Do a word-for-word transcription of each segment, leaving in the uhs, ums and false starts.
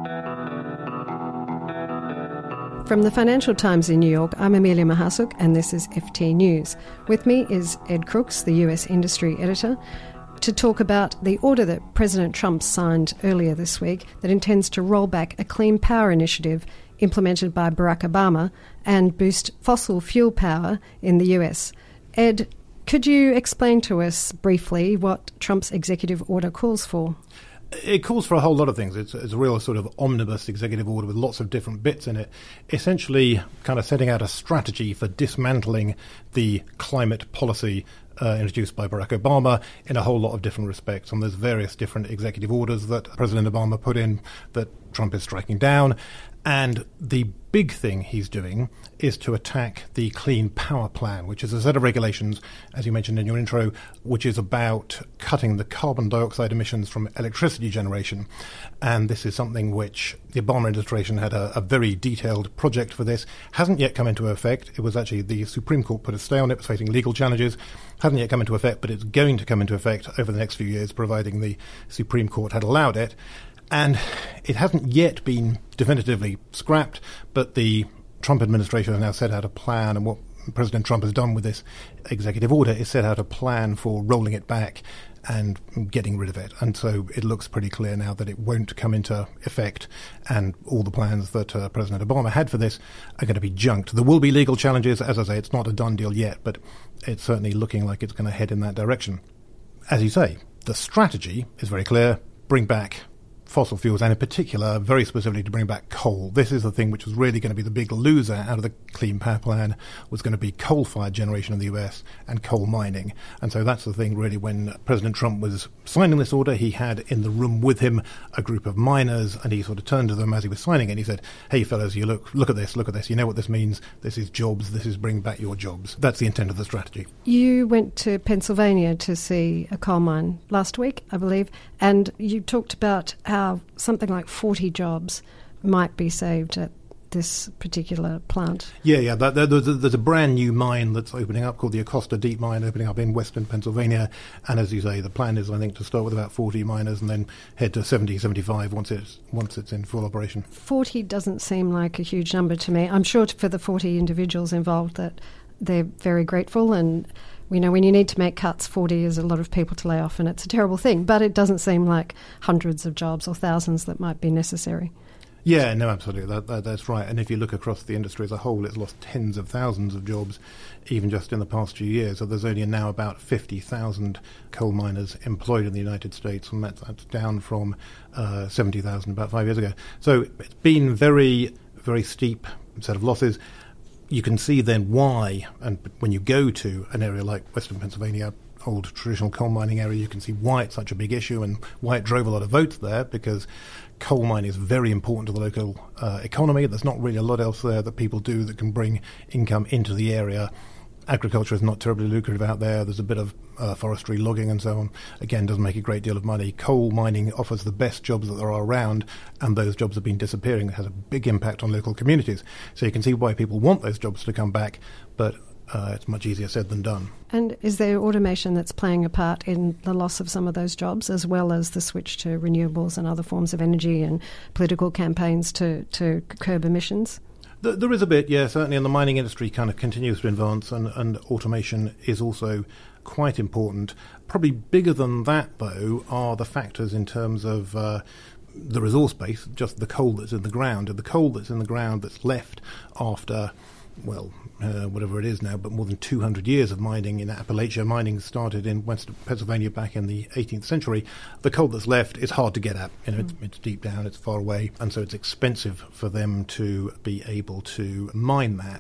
From the Financial Times in New York, I'm Amelia Mahasuk, and this is F T News. With me is Ed Crooks, the U S industry editor, to talk about the order that President Trump signed earlier this week that intends to roll back a clean power initiative implemented by Barack Obama and boost fossil fuel power in the U S. Ed, could you explain to us briefly what Trump's executive order calls for? It calls for a whole lot of things. It's, it's a real sort of omnibus executive order with lots of different bits in it, essentially kind of setting out a strategy for dismantling the climate policy uh, introduced by Barack Obama in a whole lot of different respects. And there's various different executive orders that President Obama put in that Trump is striking down. And the big thing he's doing is to attack the Clean Power Plan, which is a set of regulations, as you mentioned in your intro, which is about cutting the carbon dioxide emissions from electricity generation. And this is something which the Obama administration had a, a very detailed project for this. Hasn't yet come into effect. It was actually the Supreme Court put a stay on it, was facing legal challenges. Hasn't yet come into effect, but it's going to come into effect over the next few years, providing the Supreme Court had allowed it. And it hasn't yet been definitively scrapped, but the Trump administration has now set out a plan, and what President Trump has done with this executive order is set out a plan for rolling it back and getting rid of it. And so it looks pretty clear now that it won't come into effect, and all the plans that uh, President Obama had for this are going to be junked. There will be legal challenges. As I say, it's not a done deal yet, but it's certainly looking like it's going to head in that direction. As you say, the strategy is very clear. Bring back fossil fuels, and in particular, very specifically to bring back coal. This is the thing which was really going to be the big loser out of the Clean Power Plan, was going to be coal-fired generation in the U S and coal mining. And so that's the thing, really, when President Trump was signing this order, he had in the room with him a group of miners, and he sort of turned to them as he was signing it, and he said, hey, fellas, you look, look at this, look at this. You know what this means? This is jobs. This is bring back your jobs. That's the intent of the strategy. You went to Pennsylvania to see a coal mine last week, I believe, and you talked about how something like forty jobs might be saved at this particular plant. Yeah, yeah. That, that, there's, a, there's a brand new mine that's opening up called the Acosta Deep Mine, opening up in western Pennsylvania. And as you say, the plan is, I think, to start with about forty miners and then head to seventy, seventy-five once it's, once it's in full operation. forty doesn't seem like a huge number to me. I'm sure for the forty individuals involved that they're very grateful, and we know when you need to make cuts, forty is a lot of people to lay off, and it's a terrible thing. But it doesn't seem like hundreds of jobs or thousands that might be necessary. Yeah, no, absolutely. That, that, that's right. And if you look across the industry as a whole, it's lost tens of thousands of jobs, even just in the past few years. So there's only now about fifty thousand coal miners employed in the United States, and that's, that's down from uh, seventy thousand about five years ago. So it's been very, very steep set of losses. You can see then why, and when you go to an area like western Pennsylvania, old traditional coal mining area, you can see why it's such a big issue and why it drove a lot of votes there, because coal mining is very important to the local uh, economy. There's not really a lot else there that people do that can bring income into the area. Agriculture is not terribly lucrative out there. There's a bit of uh, forestry, logging and so on. Again, doesn't make a great deal of money. Coal mining offers the best jobs that there are around, and those jobs have been disappearing. It has a big impact on local communities. So you can see why people want those jobs to come back, but uh, it's much easier said than done. And is there automation that's playing a part in the loss of some of those jobs, as well as the switch to renewables and other forms of energy and political campaigns to, to curb emissions? There is a bit, yeah, certainly, and the mining industry kind of continues to advance, and, and automation is also quite important. Probably bigger than that, though, are the factors in terms of uh, the resource base, just the coal that's in the ground. And the coal that's in the ground that's left after, well, uh, whatever it is now, but more than two hundred years of mining in Appalachia. Mining started in western Pennsylvania back in the eighteenth century. The coal that's left is hard to get at. You know, mm. it's, it's deep down, it's far away, and so it's expensive for them to be able to mine that.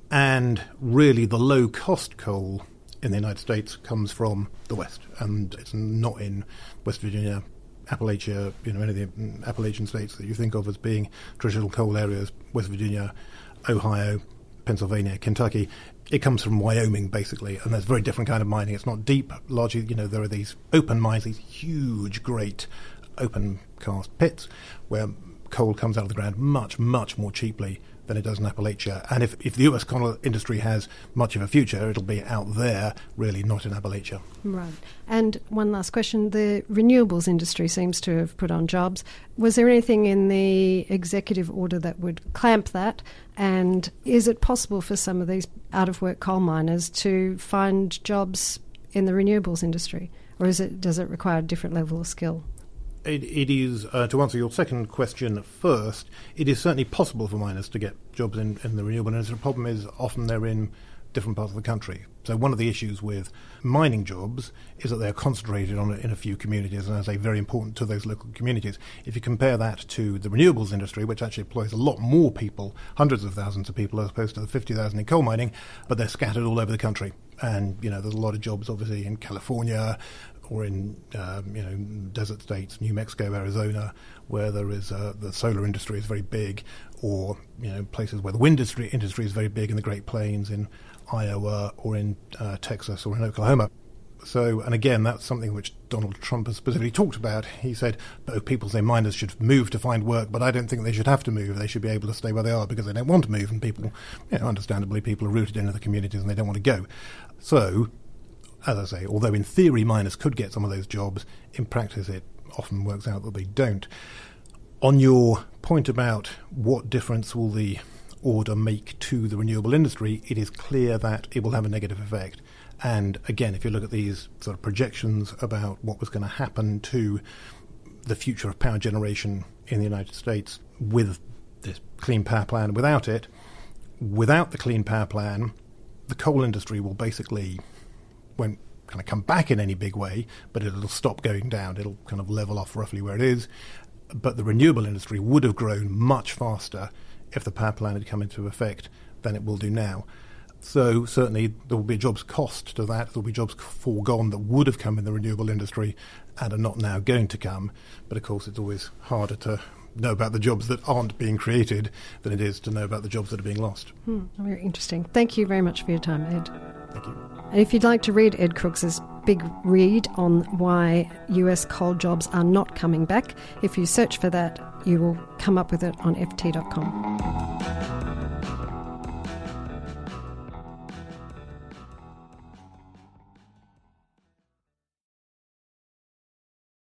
And really, the low-cost coal in the United States comes from the West, and it's not in West Virginia, Appalachia, you know, any of the Appalachian states that you think of as being traditional coal areas, West Virginia, Ohio, Pennsylvania, Kentucky. It comes from Wyoming, basically, and there's a very different kind of mining. It's not deep. Largely, you know, there are these open mines, these huge, great open cast pits where coal comes out of the ground much, much more cheaply than it does in Appalachia. And if, if the U S coal industry has much of a future, it'll be out there, really, not in Appalachia. Right. And one last question. The renewables industry seems to have put on jobs. Was there anything in the executive order that would clamp that? And is it possible for some of these out-of-work coal miners to find jobs in the renewables industry? Or is it does it require a different level of skill? It, it is, uh, to answer your second question first, it is certainly possible for miners to get jobs in, in the renewable industry. The problem is often they're in different parts of the country. So one of the issues with mining jobs is that they're concentrated on in a few communities, and as I say, very important to those local communities. If you compare that to the renewables industry, which actually employs a lot more people, hundreds of thousands of people, as opposed to the fifty thousand in coal mining, but they're scattered all over the country. And, you know, there's a lot of jobs, obviously, in California, or in um, you know desert states, New Mexico, Arizona, where there is uh, the solar industry is very big, or you know places where the wind industry, industry is very big in the Great Plains, in Iowa, or in uh, Texas, or in Oklahoma. So, and again, that's something which Donald Trump has specifically talked about. He said, oh, people say miners should move to find work, but I don't think they should have to move. They should be able to stay where they are because they don't want to move, and people, you know, understandably, people are rooted into the communities and they don't want to go. So, as I say, although in theory miners could get some of those jobs, in practice it often works out that they don't. On your point about what difference will the order make to the renewable industry, it is clear that it will have a negative effect. And again, if you look at these sort of projections about what was going to happen to the future of power generation in the United States with this Clean Power Plan, without it, without the Clean Power Plan, the coal industry will basically won't kind of come back in any big way, but it'll stop going down. It'll kind of level off roughly where it is. But the renewable industry would have grown much faster if the power plan had come into effect than it will do now. So certainly there will be a jobs cost to that. There will be jobs foregone that would have come in the renewable industry and are not now going to come. But of course it's always harder to know about the jobs that aren't being created than it is to know about the jobs that are being lost. Hmm, very interesting. Thank you very much for your time, Ed. Thank you. And if you'd like to read Ed Crooks's big read on why U S coal jobs are not coming back, if you search for that, you will come up with it on F T dot com.